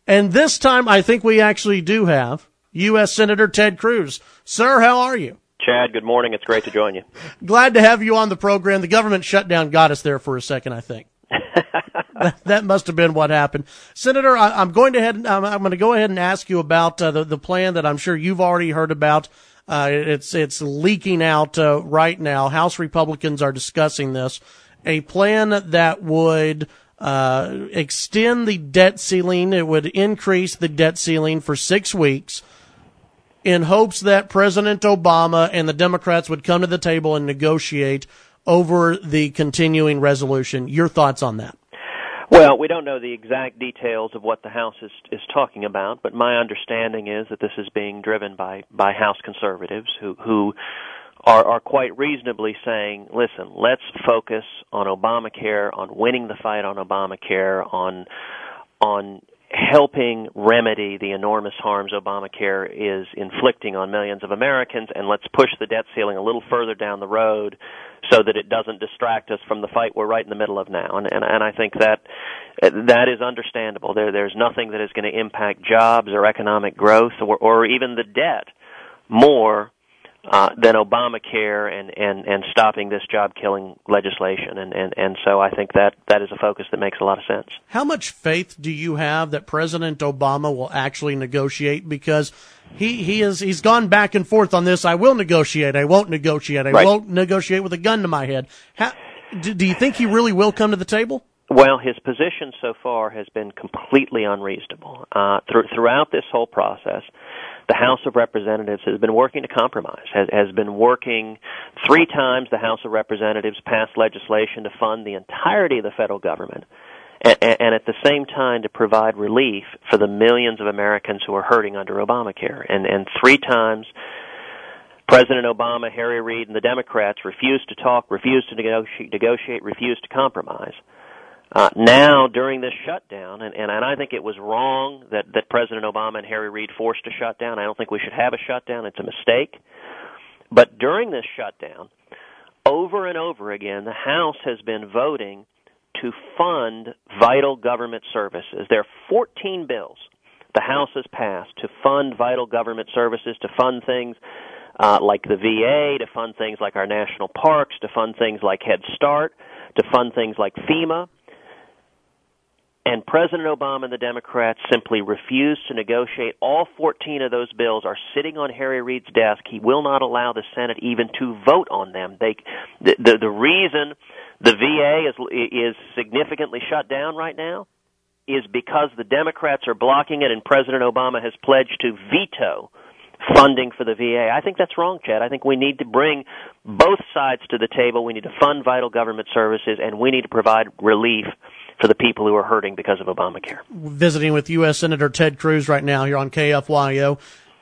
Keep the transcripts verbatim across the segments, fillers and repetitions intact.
And this time, I think we actually do have U S Senator Ted Cruz. Sir, how are you? Chad, good morning. It's great to join you. Glad to have you on the program. The government shutdown got us there for a second, I think. that, that must have been what happened. Senator, I, I'm going to head, I'm, I'm going to go ahead and ask you about uh, the, the plan that I'm sure you've already heard about. Uh, it's it's leaking out uh, right now. House Republicans are discussing this. A plan that would uh, extend the debt ceiling. It would increase the debt ceiling for six weeks in hopes that President Obama and the Democrats would come to the table and negotiate over the continuing resolution. Your thoughts on that? Well, we don't know the exact details of what the House is, is talking about, but my understanding is that this is being driven by, by House conservatives who, who are, are quite reasonably saying, listen, let's focus on Obamacare, on winning the fight on Obamacare, on on helping remedy the enormous harms Obamacare is inflicting on millions of Americans, and let's push the debt ceiling a little further down the road so that it doesn't distract us from the fight we're right in the middle of now. And, and, and I think that that is understandable. There, there's nothing that is going to impact jobs or economic growth or, or even the debt more uh, than Obamacare and, and, and stopping this job-killing legislation. And, and, and so I think that that is a focus that makes a lot of sense. How much faith do you have that President Obama will actually negotiate? Because he, he is, he's gone back and forth on this. I will negotiate. I won't negotiate. I right. won't negotiate with a gun to my head. How, do, do you think he really will come to the table? Well, his position so far has been completely unreasonable. Uh, th- throughout this whole process, the House of Representatives has been working to compromise, has, has been working three times the House of Representatives passed legislation to fund the entirety of the federal government, and, and at the same time to provide relief for the millions of Americans who are hurting under Obamacare. And, and three times President Obama, Harry Reid, and the Democrats refused to talk, refused to negotiate, negotiate refused to compromise. Uh, now, during this shutdown, and, and, and I think it was wrong that, that President Obama and Harry Reid forced a shutdown. I don't think we should have a shutdown. It's a mistake. But during this shutdown, over and over again, the House has been voting to fund vital government services. There are fourteen bills the House has passed to fund vital government services, to fund things uh, like the V A, to fund things like our national parks, to fund things like Head Start, to fund things like FEMA. And President Obama and the Democrats simply refuse to negotiate. All fourteen of those bills are sitting on Harry Reid's desk. He will not allow the Senate even to vote on them. They, the, the, the reason the V A is, is significantly shut down right now is because the Democrats are blocking it, and President Obama has pledged to veto funding for the V A. I think that's wrong, Chad. I think we need to bring both sides to the table. We need to fund vital government services, and we need to provide relief for the people who are hurting because of Obamacare. Visiting with U S Senator Ted Cruz right now here on K F Y O.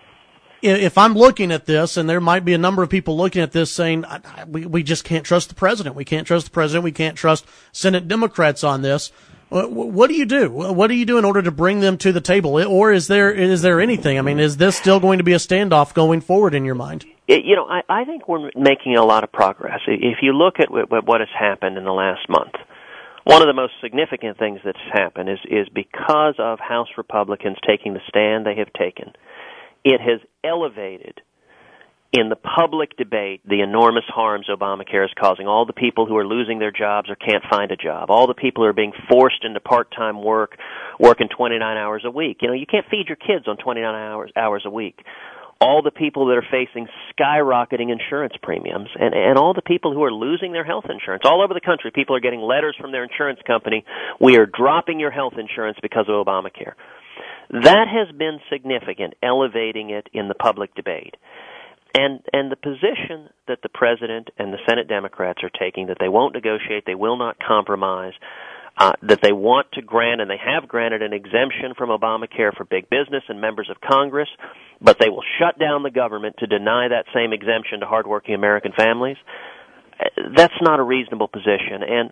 If I'm looking at this, and there might be a number of people looking at this saying, I, I, we, we just can't trust the president. We can't trust the president. We can't trust Senate Democrats on this. What, what do you do? What do you do in order to bring them to the table? Or is there is there anything? I mean, is this still going to be a standoff going forward in your mind? It, you know, I, I think we're making a lot of progress. If you look at what, what has happened in the last month, one of the most significant things that's happened is, is because of House Republicans taking the stand they have taken, it has elevated in the public debate the enormous harms Obamacare is causing. All the people who are losing their jobs or can't find a job. All the people who are being forced into part-time work, working twenty-nine hours a week. You know, you can't feed your kids on twenty-nine hours, hours a week. All the people that are facing skyrocketing insurance premiums, and, and all the people who are losing their health insurance. All over the country, people are getting letters from their insurance company, we are dropping your health insurance because of Obamacare. That has been significant, elevating it in the public debate. And and the position that the President and the Senate Democrats are taking, that they won't negotiate, they will not compromise, Uh, that they want to grant, and they have granted, an exemption from Obamacare for big business and members of Congress, but they will shut down the government to deny that same exemption to hardworking American families. That's not a reasonable position. And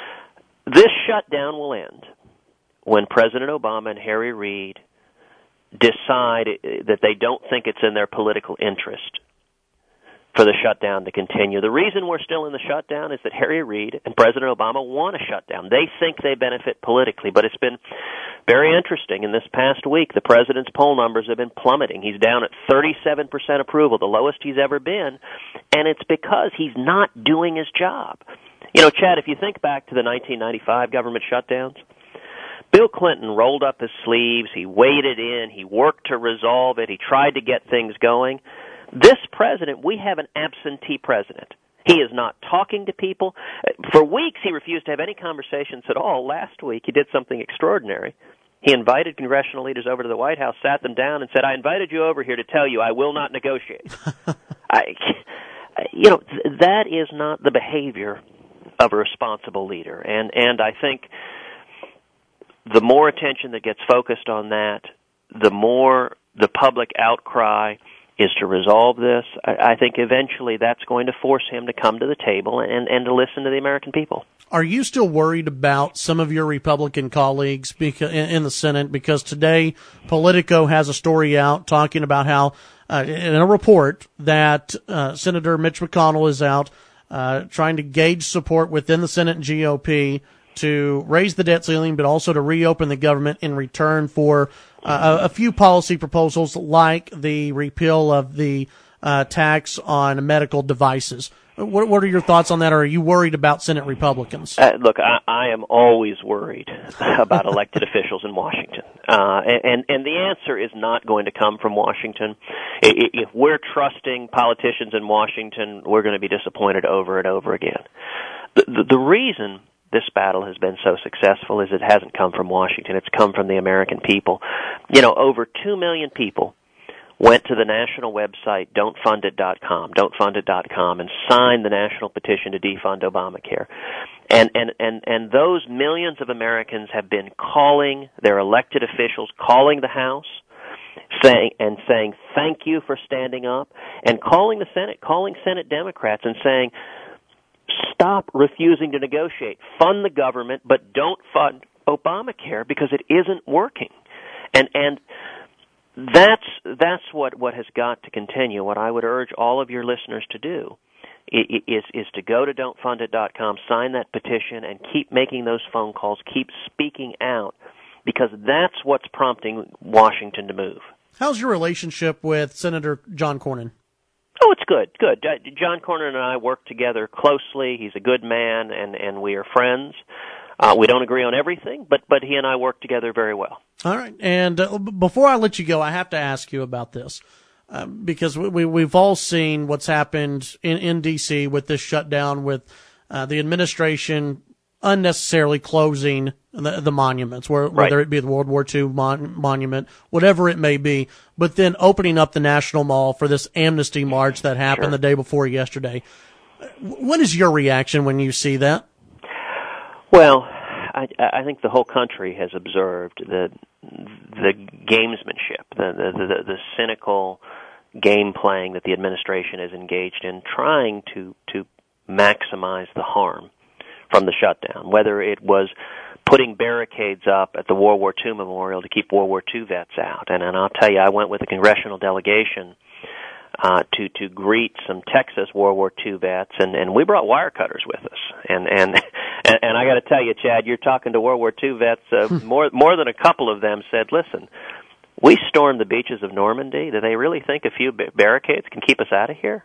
this shutdown will end when President Obama and Harry Reid decide that they don't think it's in their political interest for the shutdown to continue. The reason we're still in the shutdown is that Harry Reid and President Obama want a shutdown. They think they benefit politically, but it's been very interesting. In this past week, the president's poll numbers have been plummeting. He's down at thirty-seven percent approval, the lowest he's ever been, and it's because he's not doing his job. You know, Chad, if you think back to the nineteen ninety-five government shutdowns, Bill Clinton rolled up his sleeves, he waded in, he worked to resolve it, he tried to get things going. This president, we have an absentee president. He is not talking to people. For weeks, he refused to have any conversations at all. Last week, he did something extraordinary. He invited congressional leaders over to the White House, sat them down, and said, I invited you over here to tell you I will not negotiate. I, you know, that is not the behavior of a responsible leader. And, and I think the more attention that gets focused on that, the more the public outcry is to resolve this. I, I think eventually that's going to force him to come to the table and, and to listen to the American people. Are you still worried about some of your Republican colleagues because, in, in the Senate? Because today Politico has a story out talking about how, uh, in a report, that uh, Senator Mitch McConnell is out uh, trying to gauge support within the Senate and G O P to raise the debt ceiling, but also to reopen the government in return for uh, a, a few policy proposals like the repeal of the uh, tax on medical devices. What, what are your thoughts on that, or are you worried about Senate Republicans? Uh, look, I, I am always worried about elected officials in Washington. Uh, and, and the answer is not going to come from Washington. If we're trusting politicians in Washington, we're going to be disappointed over and over again. The, the, the reason this battle has been so successful is it hasn't come from Washington. It's come from the American people. You know, over two million people went to the national website, don't fund it dot com, don't fund it dot com, and signed the national petition to defund Obamacare. And, and, and, and those millions of Americans have been calling their elected officials, calling the House, saying, and saying, thank you for standing up, and calling the Senate, calling Senate Democrats and saying, stop refusing to negotiate. Fund the government, but don't fund Obamacare because it isn't working. And, and, That's that's what, what has got to continue. What I would urge all of your listeners to do is is to go to don't fund it dot com, sign that petition, and keep making those phone calls, keep speaking out, because that's what's prompting Washington to move. How's your relationship with Senator John Cornyn? Oh, it's good, good. John Cornyn and I work together closely. He's a good man, and, and we are friends. Uh, we don't agree on everything, but, but he and I work together very well. All right. And uh, before I let you go, I have to ask you about this, uh, because we, we, we've all seen what's happened in, in D C with this shutdown, with uh, the administration unnecessarily closing the, the monuments, where, right. whether it be the World War Two mon- monument, whatever it may be, but then opening up the National Mall for this amnesty march that happened Sure. the day before yesterday. What is your reaction when you see that? Well, I, I think the whole country has observed the the gamesmanship, the, the the the cynical game playing that the administration is engaged in, trying to to maximize the harm from the shutdown. Whether it was putting barricades up at the World War Two memorial to keep World War Two vets out, and, and I'll tell you, I went with a congressional delegation Uh, to to greet some Texas World War Two vets, and, and we brought wire cutters with us. And and and, and I got to tell you, Chad, you're talking to World War Two vets. Uh, more more than a couple of them said, "Listen, we stormed the beaches of Normandy. Do they really think a few barricades can keep us out of here?"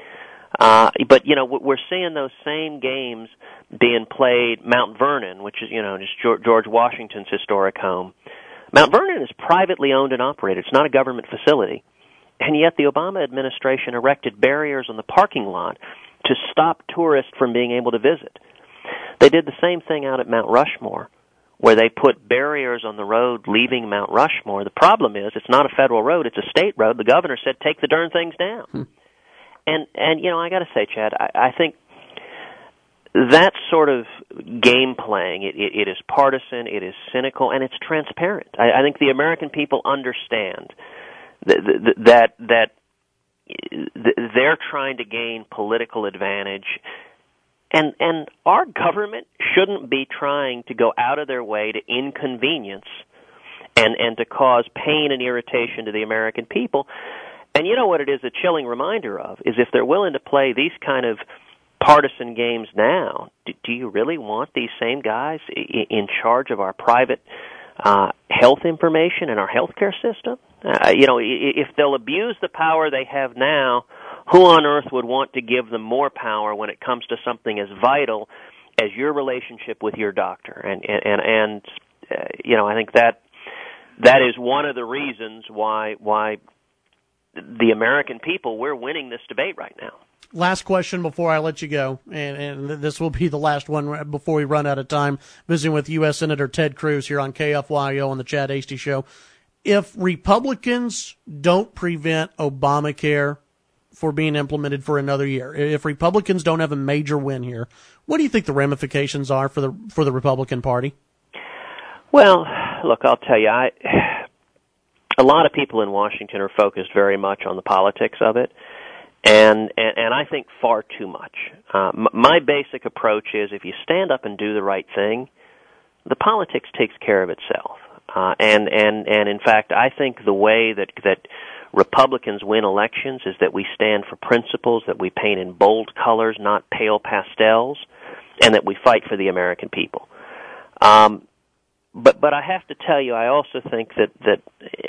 Uh, but you know, we're seeing those same games being played. Mount Vernon, which is you know just George Washington's historic home. Mount Vernon is privately owned and operated. It's not a government facility. And yet the Obama administration erected barriers on the parking lot to stop tourists from being able to visit. They did the same thing out at Mount Rushmore, where they put barriers on the road leaving Mount Rushmore. The problem is it's not a federal road, it's a state road. The governor said, take the darn things down. Hmm. And, and you know, I got to say, Chad, I, I think that sort of game playing, it, it, it is partisan, it is cynical, and it's transparent. I, I think the American people understand that that they're trying to gain political advantage, and and our government shouldn't be trying to go out of their way to inconvenience and and to cause pain and irritation to the American people. And you know what it is a chilling reminder of is if they're willing to play these kind of partisan games now, do, do you really want these same guys in, in charge of our private uh, health information and our healthcare system? Uh, you know, if they'll abuse the power they have now, who on earth would want to give them more power when it comes to something as vital as your relationship with your doctor? And and and, and uh, you know, I think that that is one of the reasons why why the American people, we're winning this debate right now. Last question before I let you go, and, and this will be the last one before we run out of time, visiting with U S Senator Ted Cruz here on K F Y O on the Chad Hasty Show. If Republicans don't prevent Obamacare for being implemented for another year, if Republicans don't have a major win here, what do you think the ramifications are for the for the Republican Party? Well, look, I'll tell you, I, a lot of people in Washington are focused very much on the politics of it. And, and and I think far too much. Uh, m- my basic approach is if you stand up and do the right thing, the politics takes care of itself. Uh, and and and in fact, I think the way that that Republicans win elections is that we stand for principles, that we paint in bold colors, not pale pastels, and that we fight for the American people. Um, but but I have to tell you, I also think that that.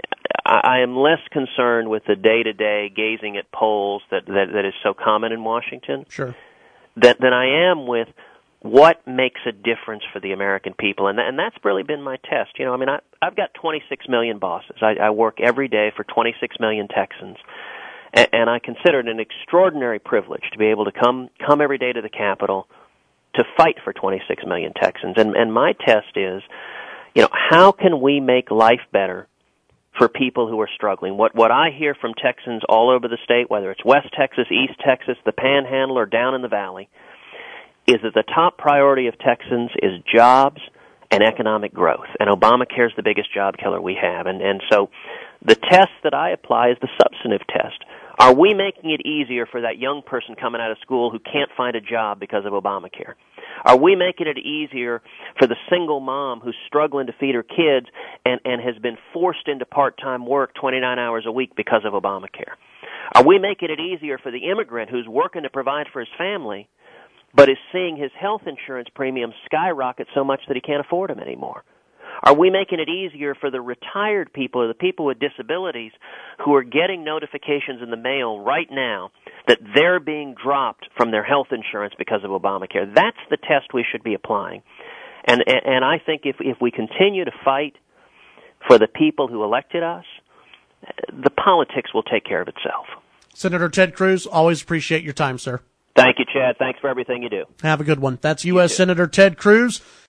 I am less concerned with the day-to-day gazing at polls that, that, that is so common in Washington sure. than, than I am with what makes a difference for the American people. And, and that's really been my test. You know, I mean, I, I've got twenty-six million bosses. I, I work every day for twenty-six million Texans. And, and I consider it an extraordinary privilege to be able to come, come every day to the Capitol to fight for twenty-six million Texans. And, and my test is, you know, how can we make life better for people who are struggling? What what I hear from Texans all over the state, whether it's West Texas, East Texas, the Panhandle, or down in the Valley, is that the top priority of Texans is jobs and economic growth. And Obamacare is the biggest job killer we have. And, and so the test that I apply is the substantive test. Are we making it easier for that young person coming out of school who can't find a job because of Obamacare? Are we making it easier for the single mom who's struggling to feed her kids and, and has been forced into part-time work twenty-nine hours a week because of Obamacare? Are we making it easier for the immigrant who's working to provide for his family but is seeing his health insurance premiums skyrocket so much that he can't afford them anymore? Are we making it easier for the retired people or the people with disabilities who are getting notifications in the mail right now that they're being dropped from their health insurance because of Obamacare? That's the test we should be applying. And and, and I think if, if we continue to fight for the people who elected us, the politics will take care of itself. Senator Ted Cruz, always appreciate your time, sir. Thank you, Chad. Thanks for everything you do. Have a good one. That's U S Senator Ted Cruz.